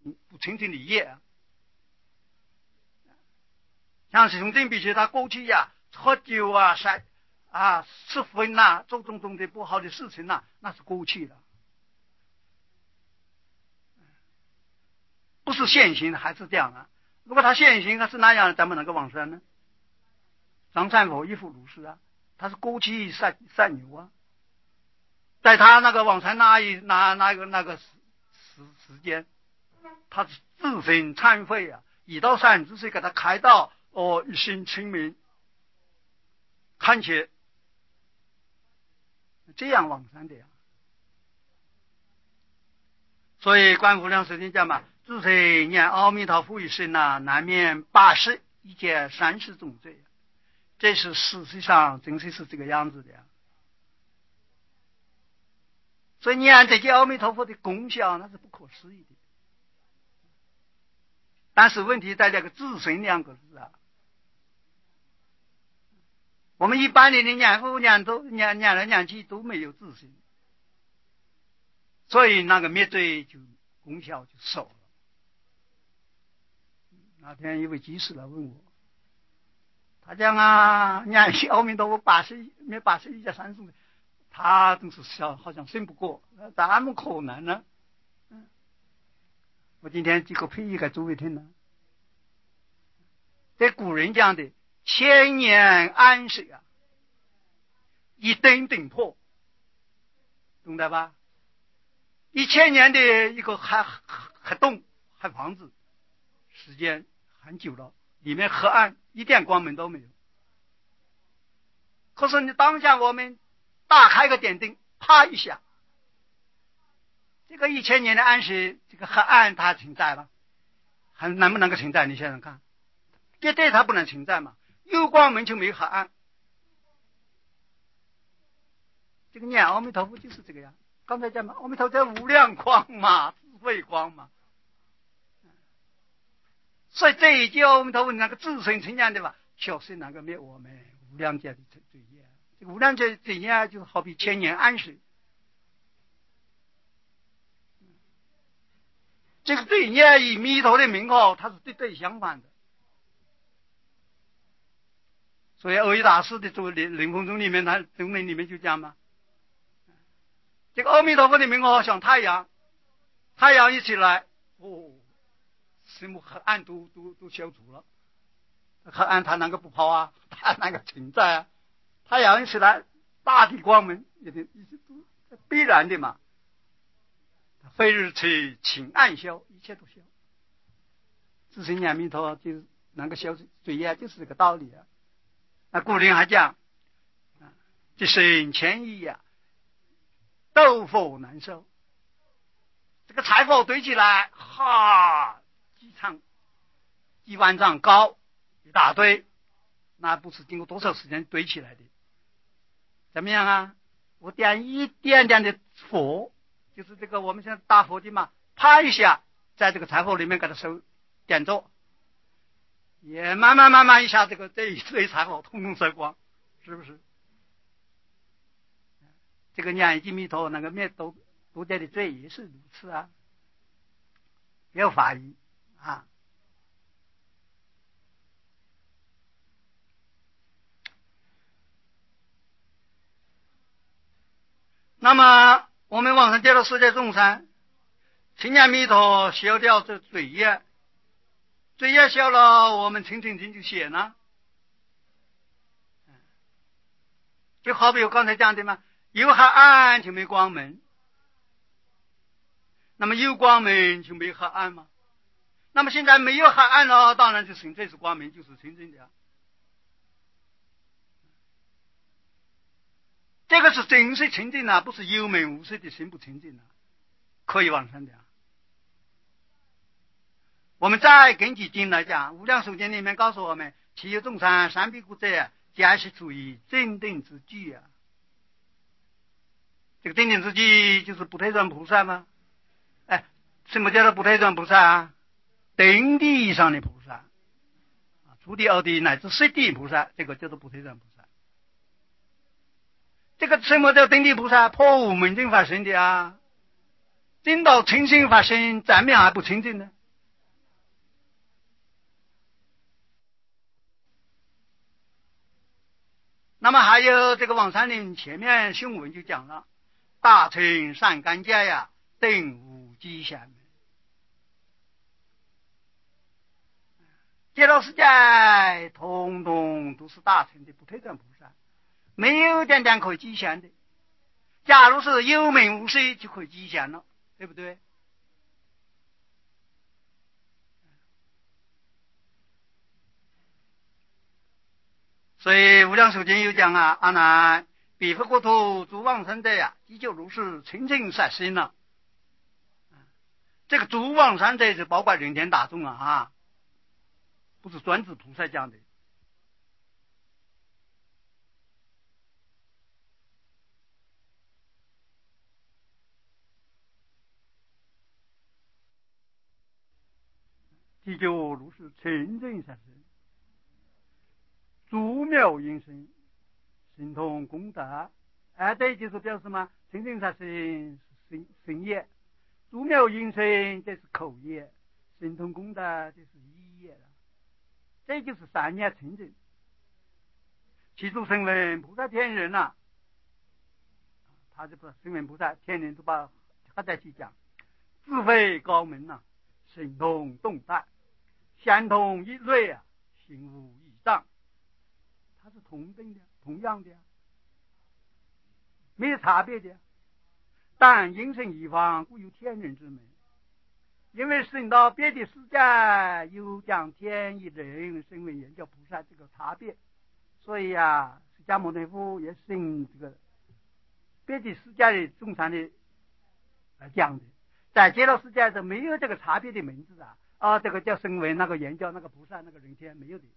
不清净的业啊。像熊正比起他过去呀，喝酒啊、吃荤呐、做种种的不好的事情呐，那是过去的，不是现行还是这样啊。如果他现行他是那样，怎么能够往生呢？张三佛亦复如是啊，他是过去善牛啊，在他那个往生那个时间，他是自身忏悔啊，以道善知识给他开导，一心清明，看起这样往生的呀。所以观无量寿经讲嘛，自谁念阿弥陀佛一声呐，难免80一切30种罪，这是事实上真是这个样子的呀。所以念这些阿弥陀佛的功效那是不可思议的，但是问题在这个自身2个字啊。我们一般的念佛念来念去都没有自身，所以那个灭罪就功效就少了。那天一位居士来问我，他讲啊，念阿弥陀佛灭80一切30种，他真是笑，好像信不过，怎么可能呢？我今天举个譬喻给诸位听呢。这古人讲的千年安水啊，一灯顶破，懂得吧？1000年的一个黑洞黑房子，时间很久了，里面黑暗，一点光明都没有。可是你当下我们打开个点灯，啪一下，这个1000年的暗时，这个黑暗它存在吗？还能不能够存在？你想想看，绝对它不能存在嘛，有光明就没有黑暗。这个念阿弥陀佛就是这个样。刚才讲嘛，阿弥陀佛无量光嘛，智慧光嘛。所以这一句阿弥陀佛那个自身成样的吧，就是那个灭我们无量劫的罪业。这个无量劫的罪业就是好比千年安水。这个罪业与弥陀的名号，它是对对相反的。所以阿育大师的作为灵风中里面，他中文里面就讲嘛，这个阿弥陀佛的名号像太阳，太阳一起来，什么黑暗都消除了。黑暗它能够不跑啊？它能够存在啊？太阳一起来，大地光明也必然的嘛。非日去请暗消，一切都消。自身念弥陀就是能够消罪业，就是这个道理啊。那古人还讲，这生千亿呀，斗佛难受。这个财富堆起来，几万丈高，一大堆，那不是经过多少时间堆起来的？怎么样啊？我点一点点的佛，就是这个我们现在大佛的嘛，啪一下，在这个财富里面给它点着，也慢慢一下，这一堆财富通通收光，是不是？这个念一句弥陀，那个灭多劫的罪也是如此啊，没有法医啊。那么我们往生极乐世界众生，请念弥陀消掉这罪业，罪业消了，我们清净心就显了。就好比我刚才讲的嘛，有黑暗就没光明，那么有光明就没黑暗嘛。那么现在没有黑暗了，当然就纯粹是光明，就是清净的。这个是真实清净啊，不是有名无实的心不清净啊，可以往生的啊。我们再根据经来讲，无量寿经里面告诉我们，其有众生三必故者，皆是处于正定之具啊。这个正定之具就是不退转菩萨吗？什么叫做不退转菩萨啊？定地以上的菩萨，初地、二地乃至十地菩萨，这个叫做不退转菩萨。这个什么叫定地菩萨？破无明净法身的啊。正道清净法身，怎么样还不清净呢？ 那么还有这个王山林前面新闻就讲了，大乘善干家呀，定无吉祥。极乐世界统统都是大乘的不退转菩萨，没有点点可以吉祥的。假如是有名无实就可以吉祥了，对不对？所以无量寿经有讲啊，阿难，彼佛国土诸往生者呀，依旧如是清净善心了。这个诸往生者是包括人天大众啊，不是专指菩萨讲的。依旧如是清净善心，诸妙音声，心同功德。这就是表示什么？清净善心是身业，诸妙音声这是口业，心同功德这是意业了。这就是三业清净。其中声闻菩萨天人啊，他就不声闻菩萨天人都把他在去讲，智慧高门啊，神通动态，相同一类啊，心无异障，它是同等的，同样的，没有差别的。但因声一方，故有天人之门。因为升到别的世界，有讲天一人声闻缘觉菩萨这个差别，所以啊，释迦牟尼佛也升这个别的世界的众生的讲的，在极乐世界是没有这个差别的名字这个叫声闻，那个缘觉，那个菩萨，那个人天没有的。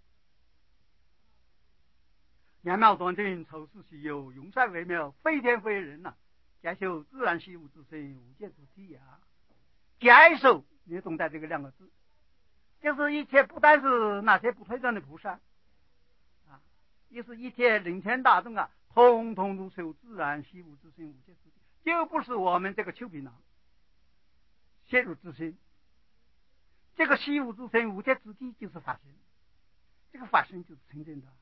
两妙端正，处世稀有，永善微妙，非天非人假修自然习物之身，无界之体假手，你懂得这个两个字，就是一切不但是那些不退转的菩萨也是一切人天大众通通都修自然习物之身，无界之体，就不是我们这个丘皮囊陷入之身。这个习物之身，无界之体就是法身，这个法身就是清净的。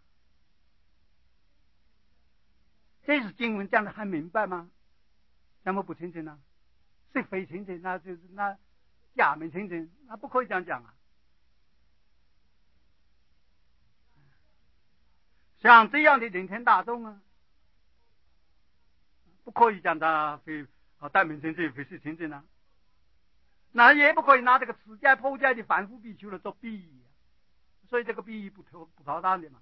这是经文讲的还明白吗？怎么不清净呢？是非清净，那就是那假名清净，那不可以这样讲像这样的人天大众不可以讲他非代名清净，非是清净那也不可以拿这个持戒破戒的凡夫比丘来做比喻所以这个比喻不妥当的嘛。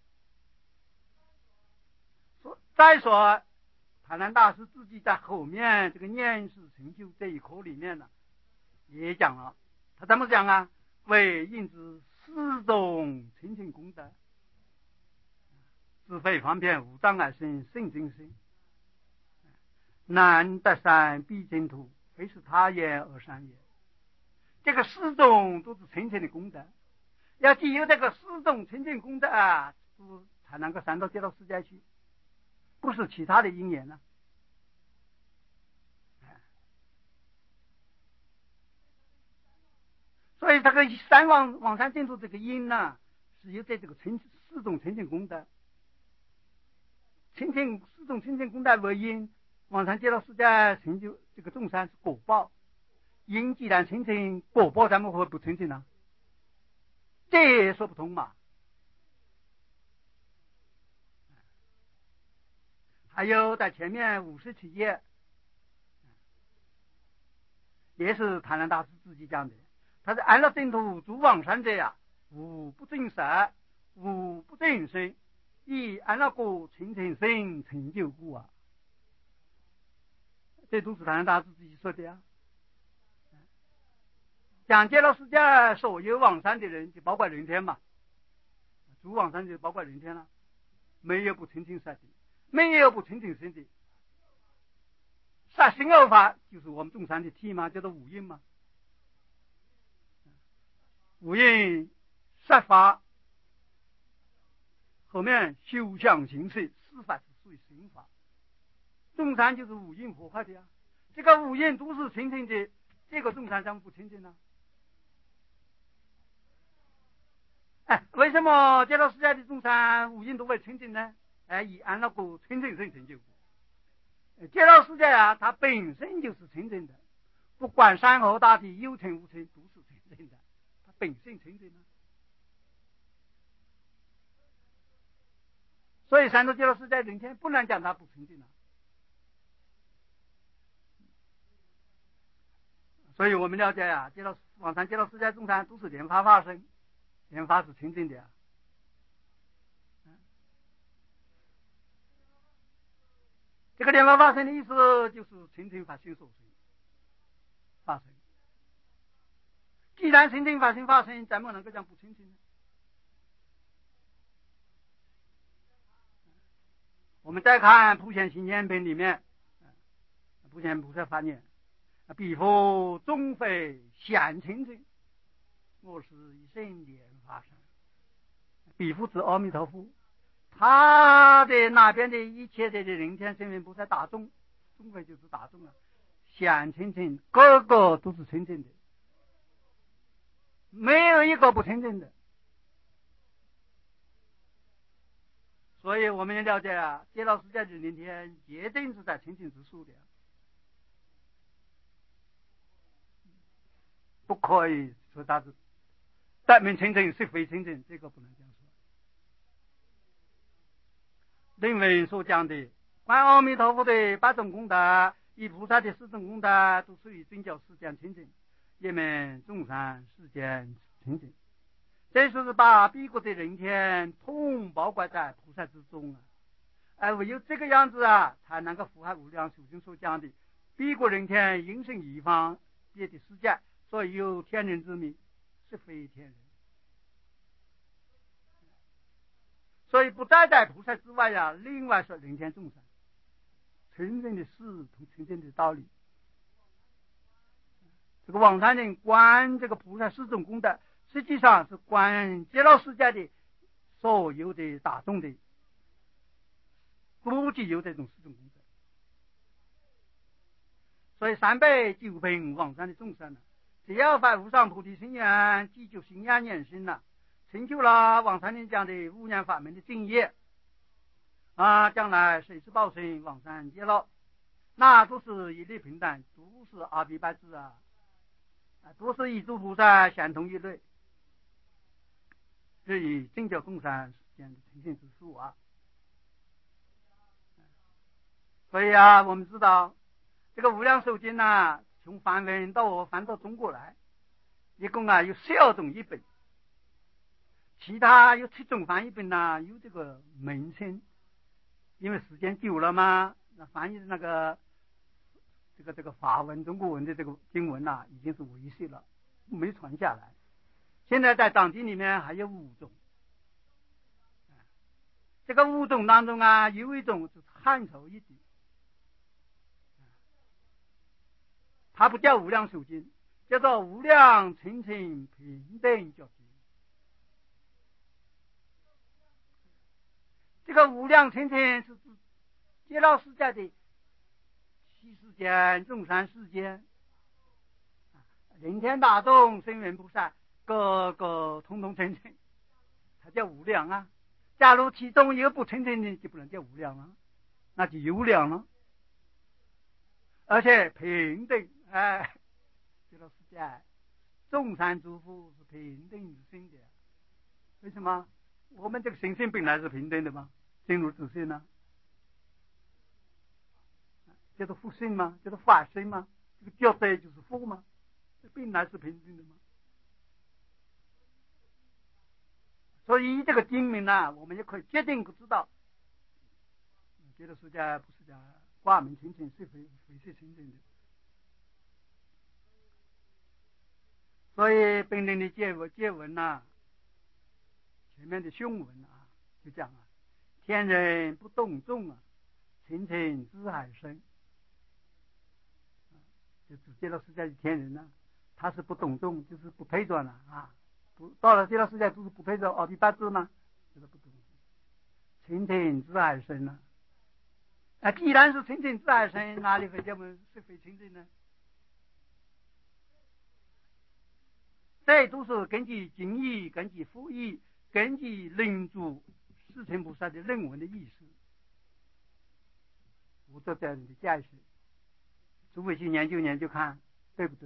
再说台南大师自己在后面这个念世成就这一课里面也讲了，他怎么讲为应知四种清净功德，智慧方便无障碍身，圣净身，难得山必净土，非是他言而善也。这个四种都是清净的功德，要只有这个四种清净功德才能够上到极乐世界去，不是其他的因缘所以这个三往上净土这个因是由这个四种清净功德，四种清净功德为因，往上极乐世界成就这个众生是果报。因既然清净，果报怎么会不清净呢？这也说不通嘛。还有在前面57页，也是谭兰大师自己讲的，他是安乐净土诸往生者无不净色，无不净身，以安乐果清净身成就故这都是谭兰大师自己说的讲极乐世界所有往生的人，就包括人天嘛，诸往生就包括人天了，没有不清净色的，没有不清净身的。杀生恶法就是我们众生的体嘛，叫做五蕴嘛。五蕴杀法，后面修相行识，四法是属于心法。众生就是五蕴合化的这个五蕴都是清净的，这个众生怎么不清净呢？为什么极乐世界的众生五蕴都会清净呢？ 以安乐果纯正身成就果。极乐世界啊，它本身就是纯正的，不管山河大地有情无情，都是纯正的，它本身纯正的。所以三途极乐世界人天不能讲它不纯正了。所以我们了解啊，往生极乐世界众生都是莲花化身，莲花是纯正的啊。这个莲花化身的意思就是纯正法身所生化身。既然纯正法身化身，怎么能够讲不纯正呢？我们再看《普贤行愿品》里面，普贤菩萨发言：彼佛终非显纯正，我是一生莲花身。彼佛指阿弥陀佛，他的那边的一切的人天声闻菩萨大众，终非就是大众啊，显纯正，个个都是纯正的，没有一个不纯正的。所以我们也了解啊，极乐世界的人天绝对是在纯净之数的，不可以说他是单门纯正是非纯正，这个不能这样说。论文所讲的观阿弥陀佛的八种功德与菩萨的四种功德，都属于真教世间纯正，也门众生世间纯正。这是把彼国的人天统包括在菩萨之中啊！唯有这个样子啊，才能够符合无量寿经所讲的彼国人天应生一方别的世界，所以有天人之名，是非天人。所以不再在菩萨之外呀，另外说人天众生纯正的事同纯正的道理。这个往生人观这个菩萨四种功德，实际上是观极乐世界的所有的大众的估计有这种四种功德。所以390品往生的众生只要发无上菩提心愿，记住心愿念心了，成就了往生人讲的无量法门的正业啊，将来谁是报身往生极乐，那都是一律平等，都是阿毗跋致啊，都是与诸菩萨相同一类，是以正教众生间的呈现之数啊。所以啊，我们知道这个无量寿经啊，从梵文到翻到中国来，一共啊有12种译本，其他有7种翻译本呢，有这个名称，因为时间久了嘛，那翻译的那个这个法文中国文的这个经文啊，已经是遗失了，没传下来。现在在藏经里面还有5种，这个5种当中啊，有一种是汉朝译的，它不叫无量寿经，叫做无量纯情平等教经。这个无量纯情是指极乐世界的七世间众生世间人天大众声闻菩萨个个通通纯情，它叫无量啊。假如其中有不纯情的，就不能叫无量了，那就有量了。而且平等，极乐世界众生诸佛是平等之心的。为什么？我们这个心性本来是平等的嘛，心如自性呢，叫做佛性吗？叫做法身吗？这个绝对就是佛吗？这本来是平等的吗？所以这个经名呢，我们也可以决定知道，极乐世界不是讲挂名清净，是非是清净的。所以本人的戒文呐，前面的凶文啊，就讲啊，天人不动众啊，清净自海生，就指极乐世界的天人呢，他是不动众，就是不配转了啊。到了极乐世界都是不配转阿毗跋致吗？就是不动，清净自海生了。既然是清净自海生，哪里会叫我们是非清净呢？这都是根据经义、根据佛义、根据论著世亲菩萨的论文的意思负责责任的解释，诸位去研究研究看对不对？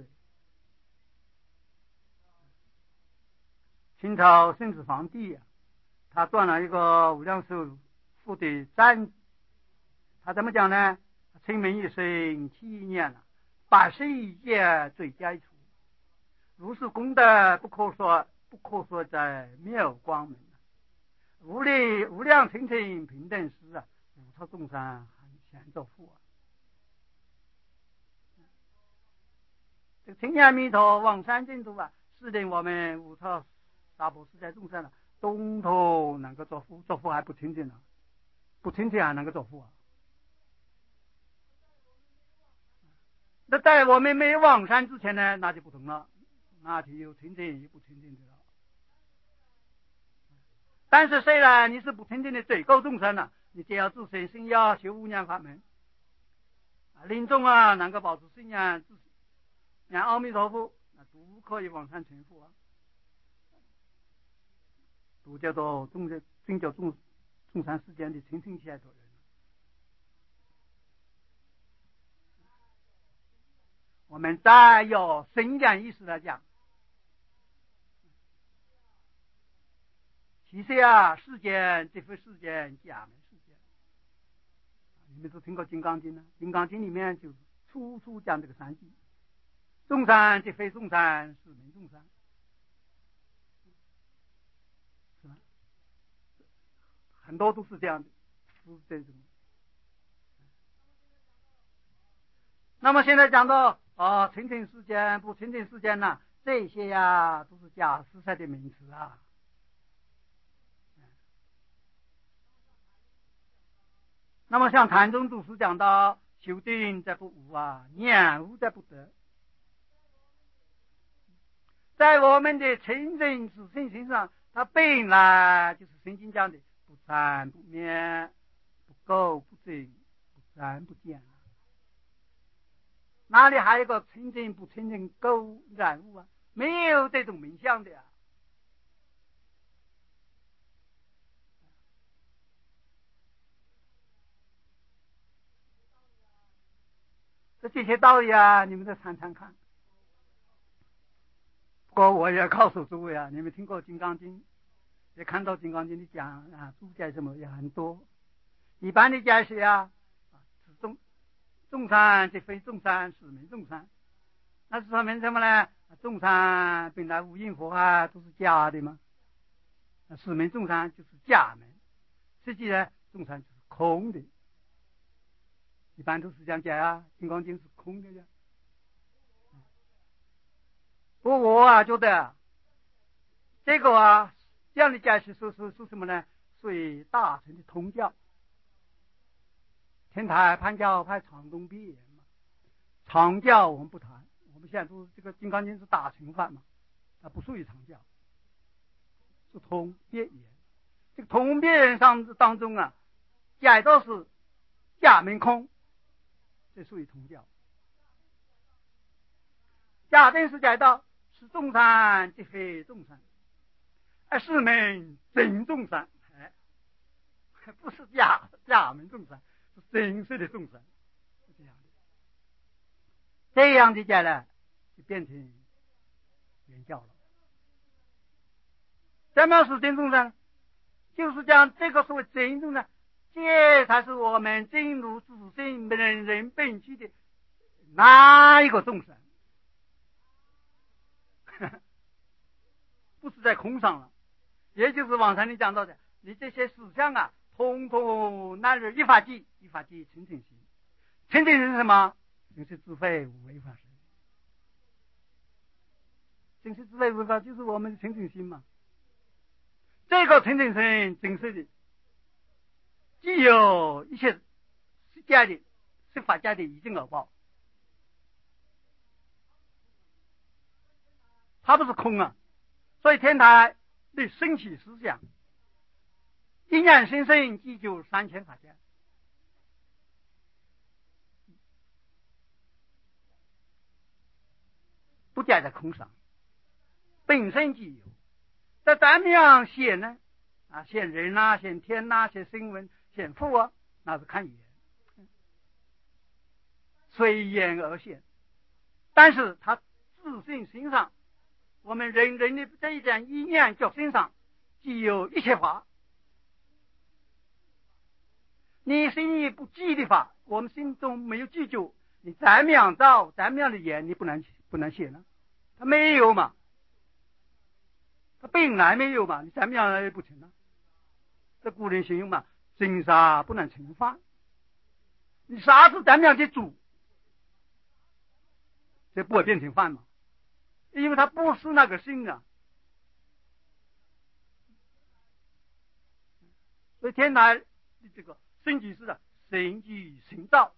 清朝顺治皇帝他断了一个无量寿佛的赞，他怎么讲呢？清明一生7年了，81劫最佳处，如是功德不可说在妙光门，无量清净平等时无超众生现作佛这个清阿弥陀往生净土是令我们无超大波世界众生统统能够做佛，做佛还不清净不清净还能够做佛那在我们没往生之前呢，那就不同了，那就有清净有不清净的了。但是虽然你是不清净的最高众生你只要自身信仰修无量法门临终能够保持信仰念阿弥陀佛，那都可以往生成佛都叫做众生世间的清净解脱人。我们再有深讲意识来讲，其实世间这非世间假门世间，你们都听过金刚经金刚经里面就处处讲这个三际，众生即非众生，是名众生，是吧？很多都是这样的，是这种。那么现在讲到清净世间不清净世间这些都是假实在的名词那么像禅宗祖师讲到修定则不悟念悟则不得，在我们的清净自信心上，它本来就是圣经讲的不残不灭不垢不净不染不见哪里还有一个清净不清净垢染物没有这种名相的这些道理你们再参参看。不过我也告诉诸位你们听过金刚经，也看到金刚经的讲注解什么也很多，一般的解释众生即非众生，是名众生，那是说明什么呢？众生本来无因佛都是假的嘛，是名众生就是假门，实际呢众生就是空的，一般都是这样讲金刚经是空的不过我觉得这个这样的解释是什么呢？属于大乘的通教，天台潘教派长东毕业嘛，长教我们不谈，我们现在都这个金刚经是大乘法嘛，它不属于长教，是通别言。这个通别言当中解到是假名空，这属于通教。假定是解到是众生即非众生，是名真众生，不是假名众生，是真实的众生，是这样的。这样的解呢，就变成原教了。什么是真众生？就是讲这个所谓真众生，这才是我们进入自性人本具的哪一个众生？不是在空上了，也就是往常你讲到的，你这些思想通通乃是一法纪，一法纪清净心。清净心是什么？就是智慧无为法身。真实智慧无为法就是我们的清净心嘛。这个清净心真实的，既有一些世界的是法界的已经而报，它不是空所以天台的升起思想，因缘心生即就3000法界，不解在空上，本身即有。在怎么样显呢？显人显天显声闻显佛那是看缘。 随缘而现。但是他自性心上，我们人的这一点意念觉性上既有一切法。你心里不记的法，我们心中没有记住，你再么样造再么样的言，你不能写呢？他没有嘛，他本来没有嘛，你再么样也不成呢？这古人形容嘛，真杀不能成饭。你杀是怎么样去煮，这不会变成饭嘛？因为它不是那个心啊。所以天台这个圣即是神即行道，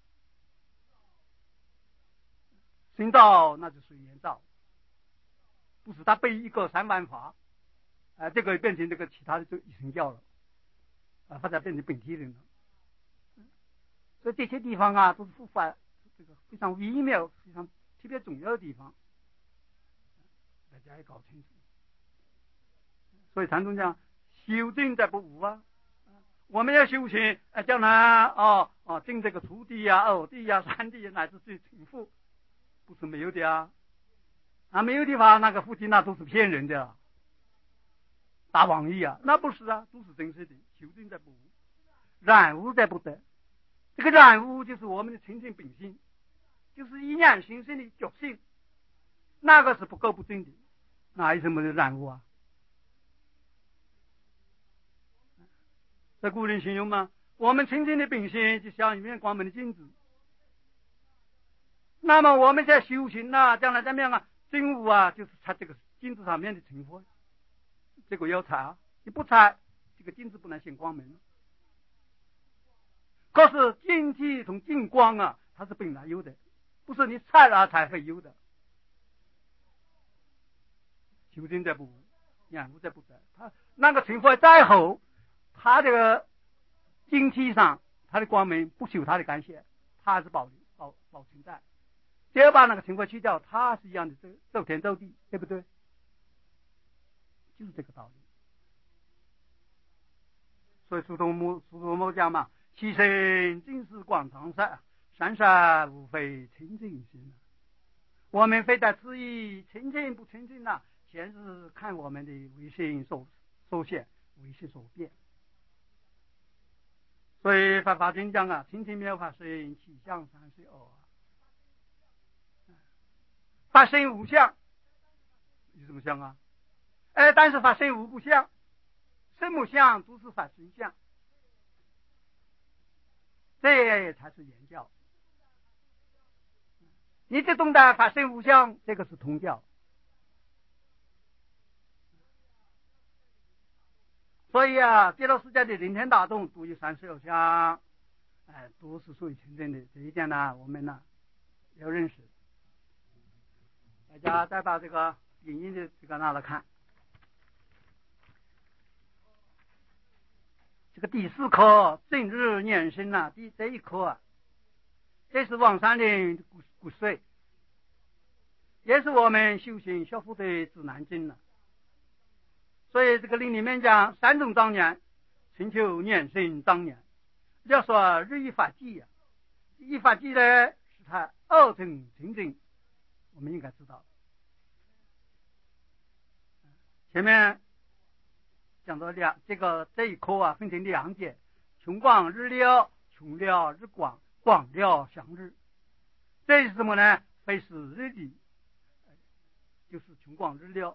行道那就随缘道，不是他背一个三万法，这个变成这个其他的就一神教了，或者变成本体人了。所以这些地方啊，都是佛法这个非常微妙、非常特别重要的地方，大家要搞清楚。所以禅宗讲修正在不无啊，我们要修行，将来证这个徒弟呀、二弟呀、三弟乃至最成佛，不是没有的啊。没有的话，那个父亲那都是骗人的，大妄语啊，那不是啊，都是真实的。修正在不无，染污在不得。这个染污就是我们的清净本性，就是一念心性的觉性，那个是不垢不净的，哪有什么的染污啊？这古人形容嘛，我们清净的本性就像一面光明的镜子。那么我们在修行啊，将来怎么样啊？真悟啊，就是擦这个镜子上面的尘灰，这个要擦啊，你不擦，这个镜子不能显光明。可是净体从净光啊，它是本来有的，不是你擦了才会有的。修正在不无，染污在不得。它那个尘灰再厚，它这个净体上，它的光明不受它的干涉，它还是保存在。只要把那个尘灰去掉，它是一样的走天走地，对不对？就是这个道理。所以苏东坡讲嘛，其身尽是广长善，善善无非清净心。我们非得质疑清净不清净啊，全是看我们的为心所现，为心所变。所以法华经讲啊，清净妙法身，起相32啊。法身无相，有什么相啊？但是法身无不相，什么相都是法身相，这才是圆教。你只懂得法身无相，这个是通教。所以啊，极乐世界的人天大众都有32相，都是属于清净的。这一点呢，我们呢要认识。大家再把这个引印的这个拿来看，这个第4课正日念身啊，这一课啊，这是往生的骨髓，也是我们修行学佛的指南针了。所以这个里面讲3种当年，寻求念身当年，要说日益法纪啊，一法纪呢是它2层清净，我们应该知道。前面讲到这一课啊，分成2节：穷广日了，穷了日广，广了向日。这是什么呢？非是日理，就是穷广日了，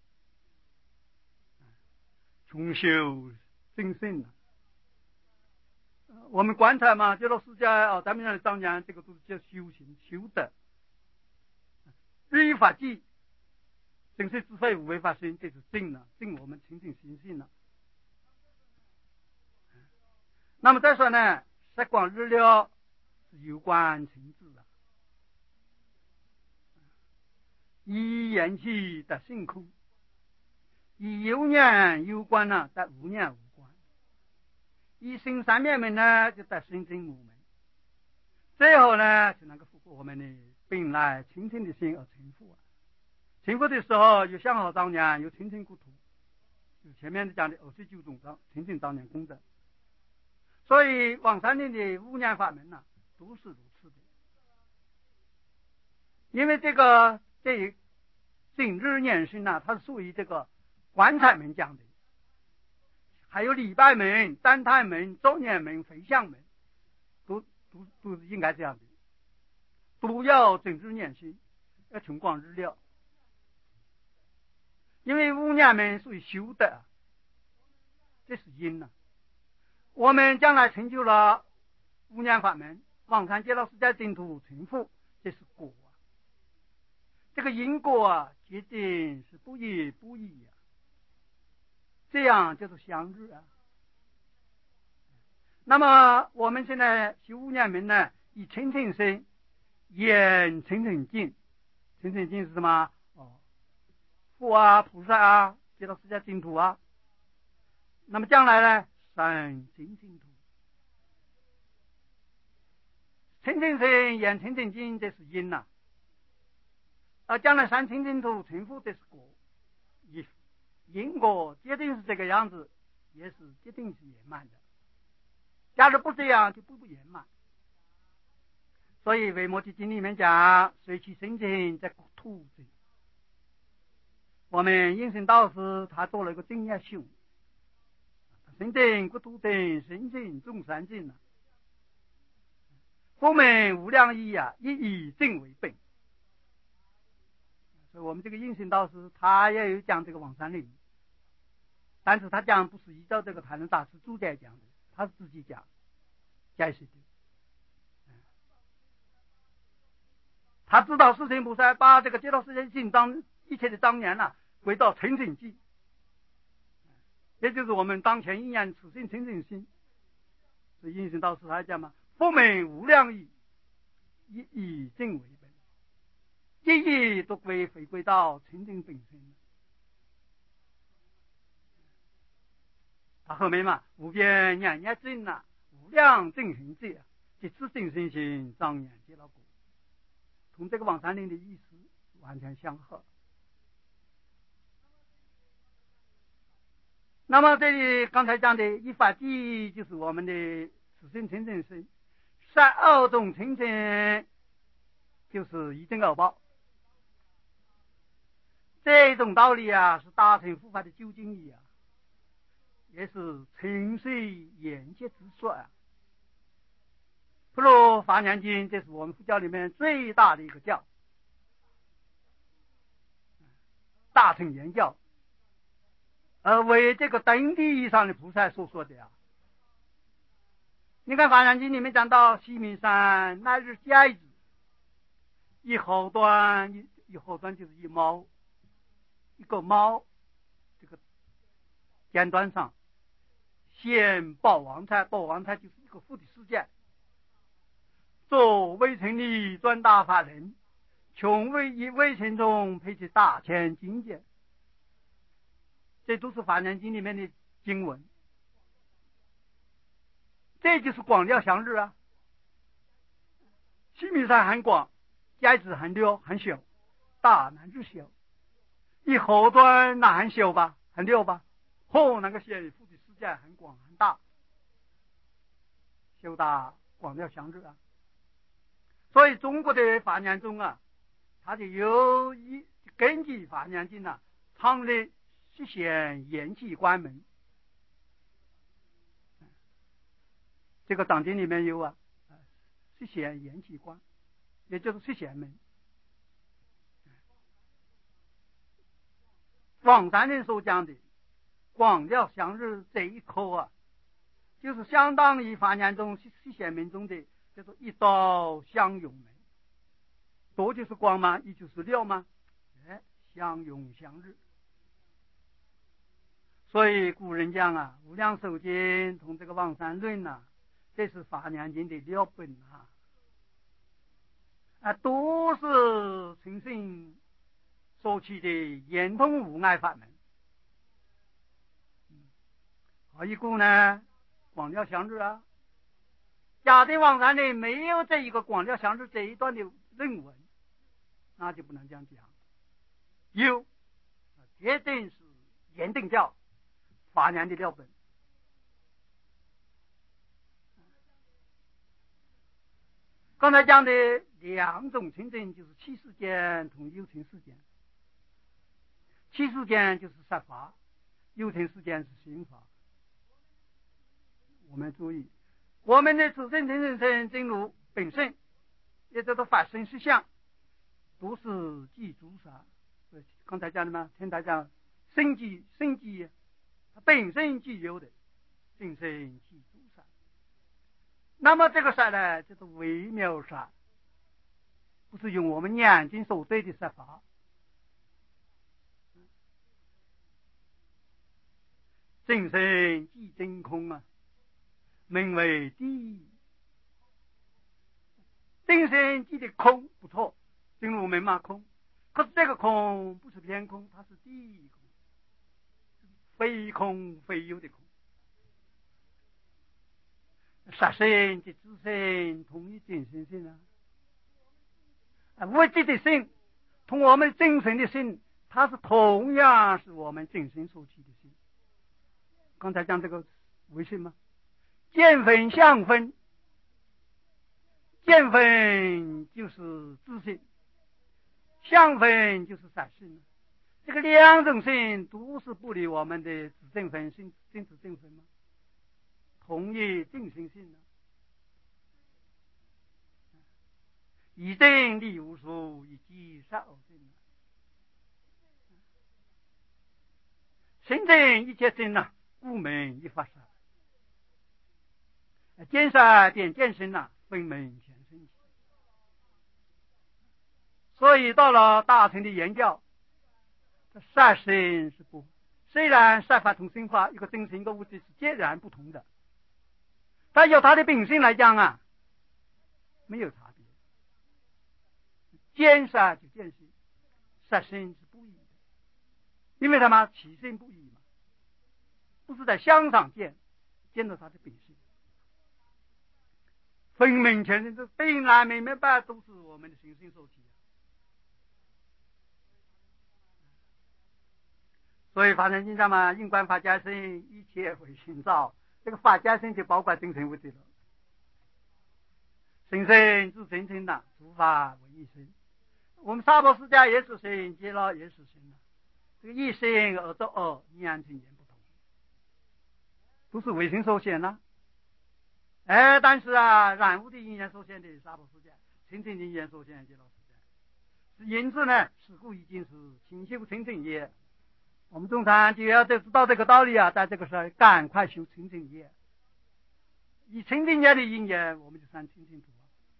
穷修正圣啊。我们观察嘛，极乐世界咱们当年这个都是叫修行修德，日益法纪，正是智慧无为法身，这是正了，正我们清净心性了。那么再说呢，日广日了是有关情志啊，以缘起得性空，以有念有关呢，得无念无关。以心三面门呢，就得心真无门。最后呢，就能够符合我们的本来清净的心而成佛啊。成佛的时候，有相好当年，有清净故土，就前面讲的29种清净当年功德。所以往生论的无念法门呢，都是如此的。 因为这整日念经呢，它是属于这个观察门讲的，还有礼拜门、赞叹门、周年门、回向门，都是应该这样的，都要整日念经，要穷光日料。因为五念门属于修的，这是因呢。我们将来成就了五念法门，往生极乐世界净土成佛，这是果啊。这个因果啊，决定是不一不一啊，这样就是相日啊。那么我们现在修五念门呢，以清净心，言清净境。清净境是什么？佛啊，菩萨啊，极乐世界净土啊。那么将来呢，三清净土。清净心，言清净境，这是因呐。将来三清净土成佛，这是果。因果决定是这个样子，也是决定是圆满的。假如不这样，就不圆满。所以《维摩诘经》里面讲，随其生情，在土中。我们应成导师他做了一个定业修，生定国土定，生尽众善尽了。佛门无量义啊，以正为本。所以我们这个应成导师他也有讲这个往生论，但是他讲不是依照这个台湾大师注解讲的，他是自己讲解释的。他知道世亲菩萨把这个极乐世界一切的当年啊归到清净境，也就是我们当前应验此性清净心。所以应成导师他讲嘛，佛门无量义，以正为本，一义都回归到清净本身。他后面嘛，无边念念经啊，无量正行者，即自正身心，张眼极乐国，同这个往生论的意思完全相合。那么这里刚才讲的一法第一，就是我们的此生清净心，三二种清净就是一正二报。这种道理啊，是大乘佛法的究竟义啊，也是沉睡眼界之说啊。不如华严经，这是我们佛教里面最大的一个教，大乘言教，为这个等地以上的菩萨所说的啊。你看华严经里面讲到西明山那日戒指，一后端就是一毛，一个毛，这个尖端上现报王胎，报王胎就是一个佛的世界。做未成理专大法人，穷未成中配起大千境界，这都是华严经里面的经文。这就是广了祥日啊。西明山很广，戒指很溜很小，大难之小。一后端那很小吧，很溜吧，那个显佛的世界很广很大，修大广了祥日啊。所以中国的华严宗啊，它就有根据华严经啊，常立实现延气关门。这个藏经里面有啊，实现延气关，也就是实现门。广山人所讲的广了祥日这一口啊，就是相当于华严宗实现门中的叫做一道相永门。多就是光吗？一就是了吗？相永祥日。所以古人讲啊，无量寿经同这个往生论啊，这是华严经的了本啊，都是诚信所起的圆通无碍法门。何以故呢？广了祥日啊。假定往生论没有这一个广了祥日这一段的论文，那就不能这样讲。有，决定是严定教华严的了本。 刚才讲的两种清净，就是七世间同有情世间。七世间就是十法，有情世间是心法。我们注意，我们的自性、真性、真如本身，也叫做法身实相，都是即诸萨。刚才讲的嘛，听他讲生即它本身具有的真身即诸萨。那么这个萨呢，叫做微妙萨，不是用我们眼睛所对的萨法。真身即真空啊，名为第一。真身即的空不错，正如门嘛空，可是这个空不是偏空，它是第一空，非空非有的空。杀身即自身同一真身性啊，物质的性同我们精神的性，它是同样是我们精神所起的性。刚才讲这个为什么？见分相分，见分就是自性，相分就是散性。这个两种性都是不离我们的自证分、真自证分吗？同一定性性呢？以正立无数，以即杀偶正。心正一切正呐，故名一法杀。见杀点见身呐，分门全身。所以到了大乘的言教，杀身是不，虽然杀法同生法一个真心一个物质是截然不同的，但由它的本性来讲啊，没有差别。见杀就见性，杀身是不一的，因为他们起身不一嘛，不是在相上见到它的本性。分门全身，这本来明白都是我们的心性所起。所以法身经上嘛，应观法界身，一切为心造。这个法界身就包括真诚物质了。心身是真诚的，诸法为一身。我们娑婆世界也是心，极乐也是心。这个一心而作恶，言成言不同，都是为心所显了。但是啊，染污的因缘所显的娑婆世界，清净的因缘所显的极乐世界。因此呢，是故已经是清修清净业。我们中禅就要知道这个道理啊，在这个时候赶快修清净业。以清净业的因缘，我们就算清净土。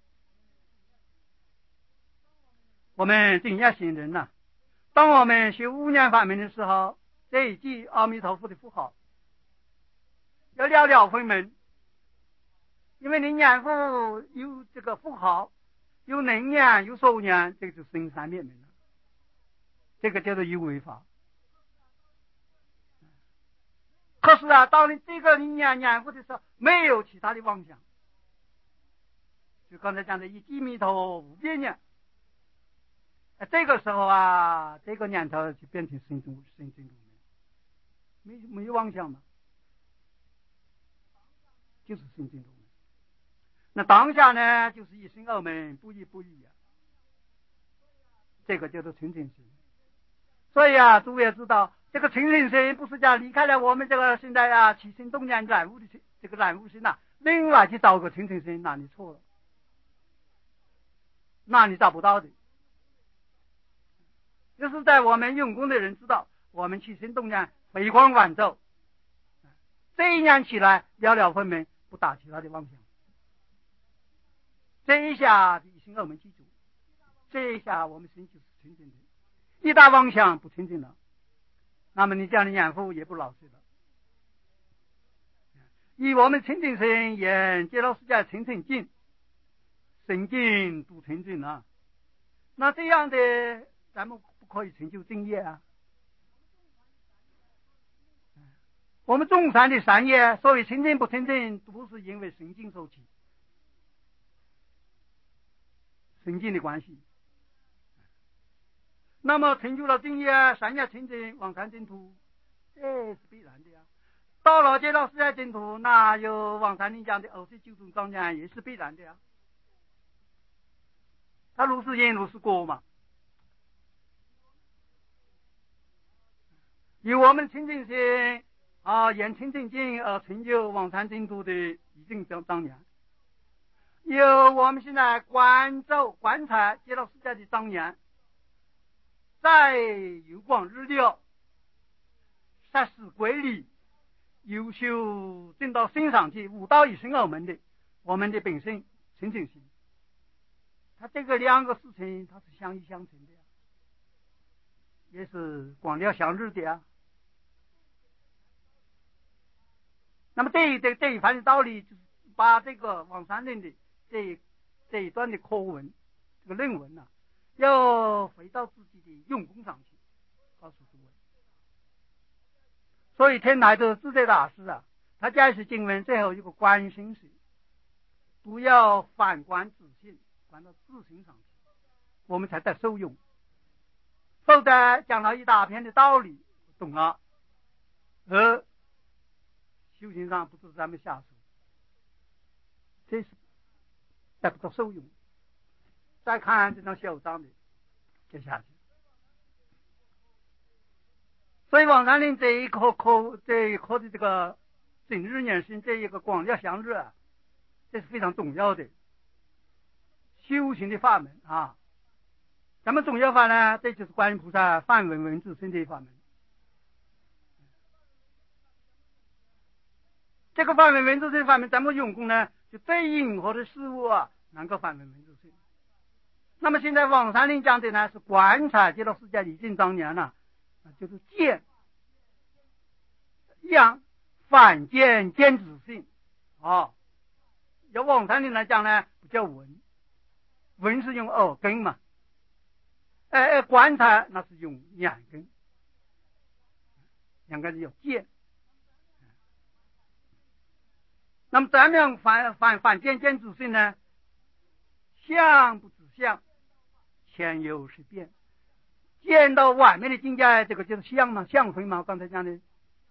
我们正业行人呐，当我们学五念法门的时候，这一句阿弥陀佛的符号要了了分门，因为你念佛有这个符号，有能念有所念，这个就生三灭门了，这个叫做有为法。可是啊，当你这个你念佛的时候，没有其他的妄想，就刚才讲的一记弥陀无边念，这个时候啊，这个念头就变成生净土门，没有妄想嘛，就是生净土门。那当下呢，就是一心二门，不一不异啊，这个叫做清净心。所以啊，诸位也知道，这个清净心不是讲离开了我们这个现在啊起心动念染污的这个染污心呐，另外去找个清净心，那你错了，那你找不到的。就是在我们用功的人知道，我们起心动念飞光晚奏，这一念起来了了分明，不打其他的妄想。这一下一心二门记住，这一下我们心就是清净的。一大妄想不清净了，那么你这样的念佛也不老实了。以我们清净心眼见到世界清净净，神经都清净了，那这样的咱们不可以成就正业啊。我们众善的善业，所谓清净不清净，都是因为神经所起，神经的关系。那么成就了正业，善业清净，往生净土，这是必然的呀。到了见到世界净土，那有往生你讲的29种庄严也是必然的呀。 他如是因如是果嘛。以我们清净心沿清净境而成就往禅净土的一定当年，由我们现在观察极乐世界的庄严，在有广日料杀死规律优秀正到心上去悟道以生我们的本身清净心，它这个两个事情它是相依相成的，也是广料相日的。那么这一番的道理，就是把这个王三论的这一段的课文，这个论文要回到自己的用功上去，告诉诸位。所以天台的自在大师他解释经文最后一个观心是，不要反观自性，观到自性上去，我们才得受用。否则讲了一大篇的道理，懂了，而修行上不是咱们下手，这是得不到受用。再看这张小章的接下去，所以王禅林这一课的这个整日念心这一个广料相日这是非常重要的修行的法门什么重要法呢？这就是观音菩萨梵文文字身的法门。这个梵文文字身法门怎么用功呢？就对应或者事物能够梵文文字身。那么现在王禅林讲的呢是观察极乐世界已经当年就是见样反见见自性由王禅林来讲呢不叫闻是用耳根嘛，观察那是用眼根，两个字叫见。那么怎么样反见见自性呢？相不止相，前有是变。见到外面的境界，这个就是相嘛，相分嘛，我刚才讲的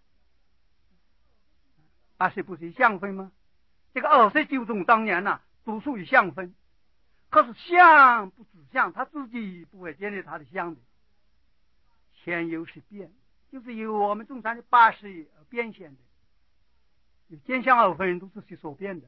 是不是相分吗？这个29种当年都属于相分，可是相不止相，他自己不会建立他的相的。前有是变，就是由我们中山的80而变现的。有见相而分都是谁所变的，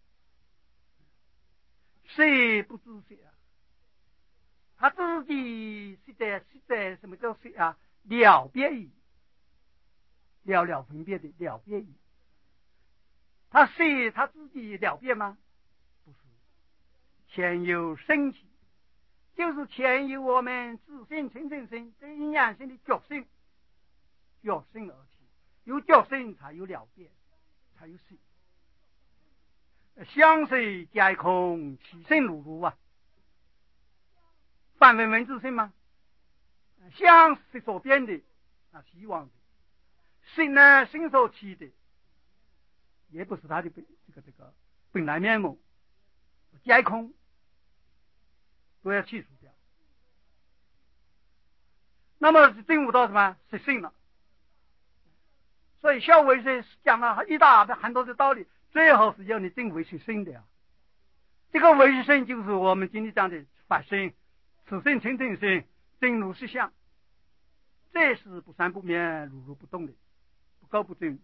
谁不知谁他自己是在什么叫谁了别意，了分别的了别意。他谁他自己了别吗？不是，前有生起，就是前有我们自性清净心这阴阳性的觉性而起，有觉性才有了别，才有性。相随皆空，其性如如梵文文字性吗？相是所变的希望的，性呢心所起的，也不是他的这个本来面目，皆空都要去除掉。那么证悟到什么？是性了。所以小唯识讲了一大很多的道理，最后是要你证唯识性的这个唯识性就是我们今天讲的法性、此性清净性、真如实相，这是不生不灭、如如不动的，不垢不净。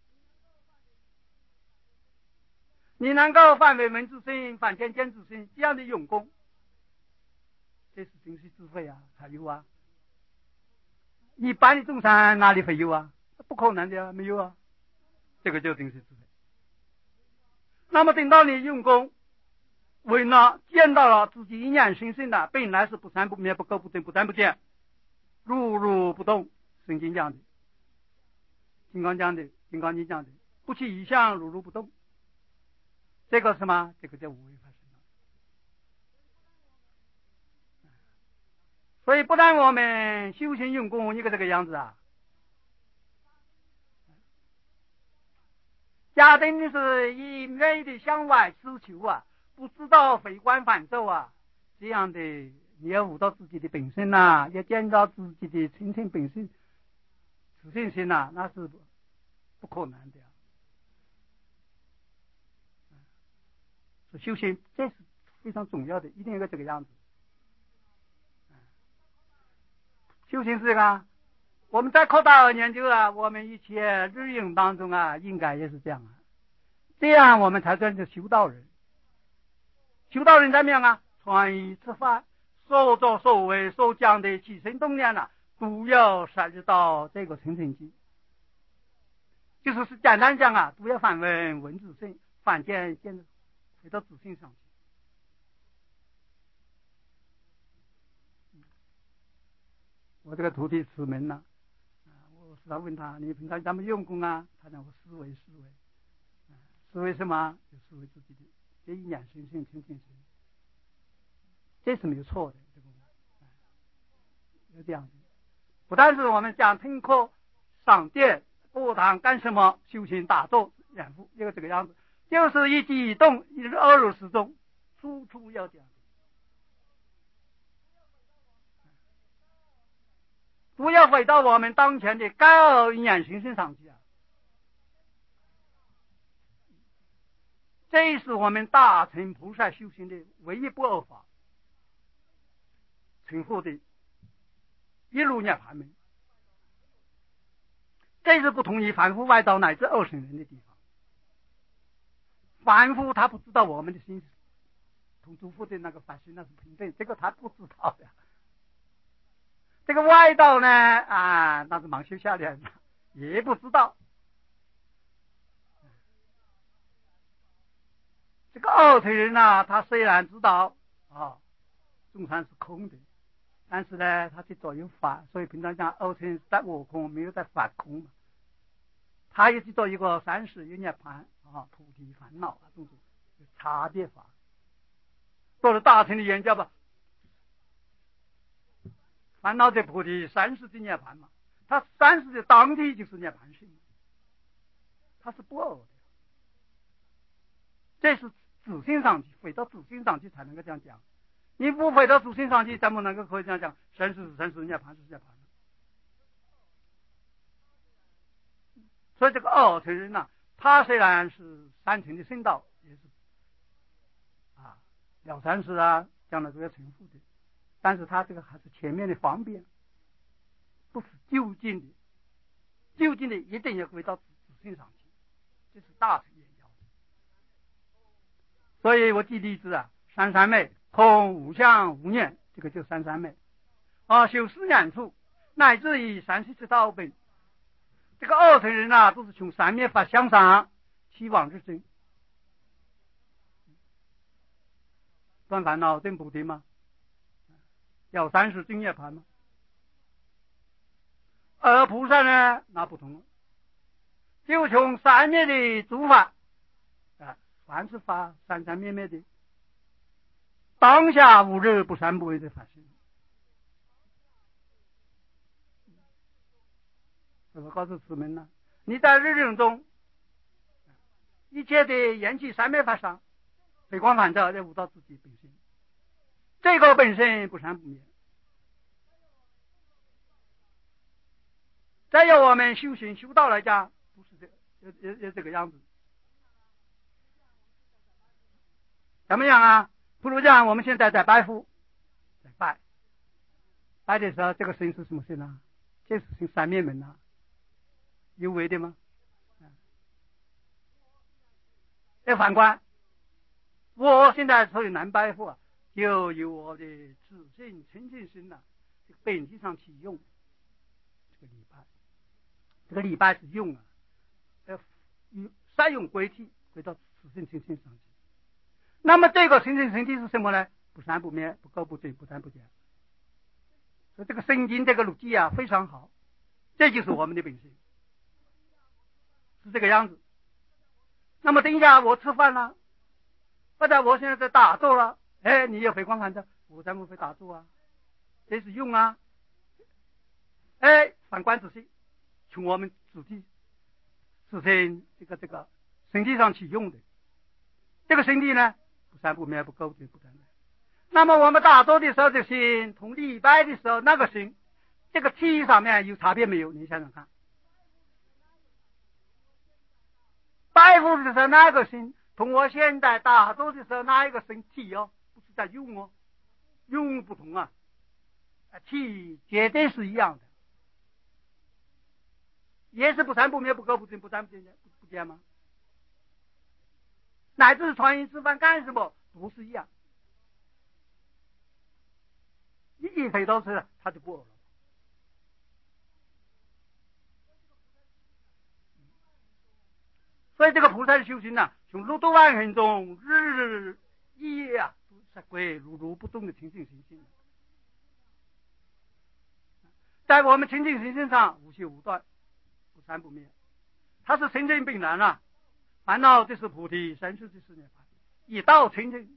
你能够反为文字性、反见见自性这样的用功，这是真实智慧才有一般的众生哪里会有不可能的没有这个就真实智慧。那么等到你用功为了见到了自己阴阳心性的本来是不生不灭、不垢不净、不增不减、如如不动，圣经讲的，金刚讲的，金刚经讲的，不起一相，如如不动，这个什么？这个叫无为法身。所以不但我们修行用功一个这个样子假定的是一味的向外追求不知道回观反照这样的你要悟到自己的本身要见到自己的清净本性、自性心那是不可能的修行这是非常重要的，一定要这个样子。 修行是这个，我们在扩大研究啊，我们一切日用当中啊，应该也是这样啊，这样我们才算是修道人。修道人怎么样啊？传语吃饭，所作所为所讲的起心动念啊，都要涉及到这个层层级。就是简单讲啊，都要反问问自性，反见见回到自性上去。我这个徒弟慈门呢，我时常问他，你平常怎么用功啊？他讲我思维，思维什么？就思维自己的这一念心性、清净心，这是没有错的。这个就这样子。不但是我们讲听课、赏殿、课堂干什么，修行打坐、养护，这个样子，就是一举一动，一日二入始终，处处要讲。不要回到我们当前的高眼心性上去啊！这是我们大乘菩萨修行的唯一不二法，成佛的一路涅槃门。这是不同于凡夫外道乃至二乘人的地方。凡夫他不知道我们的心同诸佛的那个法心那是平等，这个他不知道的。这个外道呢那是盲修下来的，也不知道。这个二乘人呢，他虽然知道众生是空的，但是呢，他去左右反，所以平常讲二乘在我空，没有在反空嘛。他也去做一个三世一涅槃菩提烦恼这种差别法。做了大乘的研究吧。烦恼的菩提，三世的涅槃嘛，他三世的当地就是涅槃性，他是不二的。这是自性上去，回到自性上去才能够这样讲。你不回到自性上去，怎么能够可以这样讲？生死是生死，涅槃是涅槃。所以这个二乘人呢，他虽然是三乘的圣道，也是了三世将来都要成佛的。但是他这个还是前面的方便，不是就近的，就近的一定要回到自性上去，这是大乘也要。所以我举例子三三昧，空无相无念，这个就三三昧修四念处，乃至于37道本。这个二乘人都是从三灭法向上期往日生，断烦恼证菩提吗？了三世净涅槃吗？而菩萨呢，那不同了，就从三灭的诸法凡是法三三灭灭的，当下无日不三不昧的法性。我告诉子们呢，你在日用中一切的缘起三灭法上，回光返照，要悟到自己本身，这个本身不三不灭。再由我们修行修道来讲，不是要这个样子。怎么样不如讲我们现在在拜佛，在拜的时候，这个身是什么身这是行三灭门有为的吗？要反观，我现在所以难拜佛就由我的自性清净心这个本质上去用这个礼拜。这个礼拜是用要善用归体，回到自性清净上去。那么这个清净身体是什么呢？不三不灭，不垢不净，不增不减。所以这个圣经这个逻辑非常好，这就是我们的本性，是这个样子。那么等一下我吃饭了，或者我现在在打坐了，你也回光返照，我怎么会打坐这是用反观自性，从我们自己自身这个身体上起用的，这个身体呢不三不灭，不垢不净，不增。那么我们打坐的时候的心，同礼拜的时候那个心，这个体上面有差别没有？你想想看，拜佛的时候那个心，同我现在打坐的时候那一个身体不是在用用不同体绝对是一样的，也是不生不灭、不垢不净、不增不减吗？乃至穿衣吃饭干什么都是一样，你一肥都吃，他就不饿了。所以这个菩萨的修行呢，从六度万行中日日夜啊，在归如如不动的清净心性，在我们清净心性上无休无断，不生不灭，它是清净本然啊。烦恼就是菩提，生死就是涅槃，一道清净，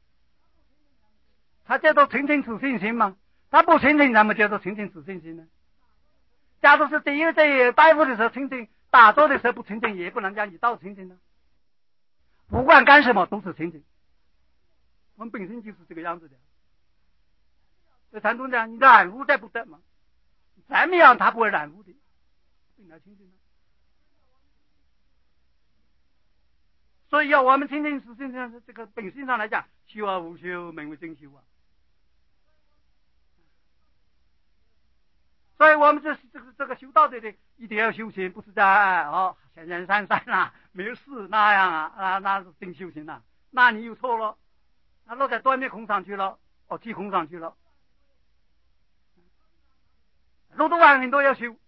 他叫做清净自信心吗？他不清净怎么叫做清净自信心呢？假如是第一在拜佛的时候清净，打坐的时候不清净，也不能讲一道清净呢。不管干什么都是清净，我们本身就是这个样子的。所以禅宗讲，你染污再不得嘛，怎么样他不会染污的，本来清净的。所以要我们清净自信上这个本性上来讲，修而无修，名为真修啊。所以我们这个修道的一定要修行，不是在闲人山啊，没有事那样啊，那是真修行啊。那你又错了，那落在端面空上去了，气空上去了。六度万行都要修，